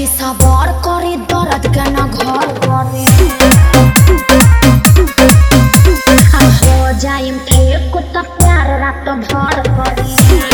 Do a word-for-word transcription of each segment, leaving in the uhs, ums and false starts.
जी सवार करे दर्द के न घर करे हो जाइम फेंक त प्यार रात भर करे।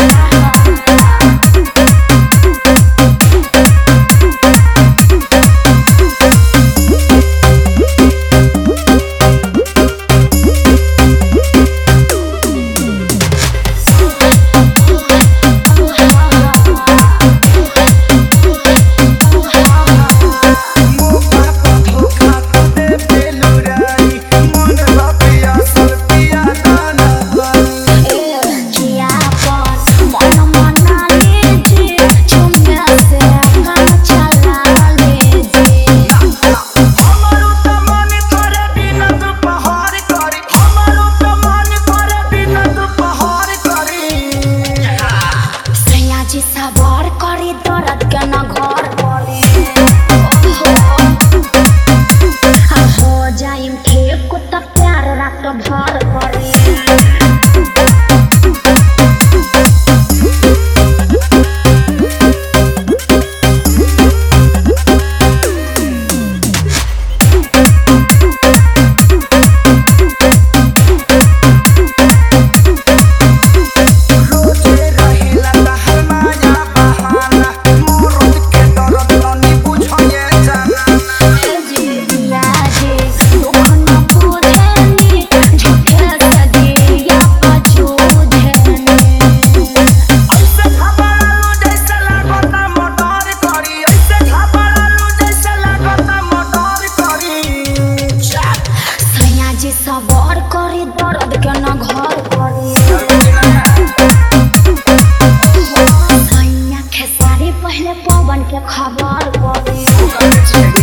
सवार करे दर्द के न घर करे हो जाइम फेंक त प्यार रात भर करे। सवार करे दर्द के न घर करे सैया खेसारी पहले पवन के खबर करे।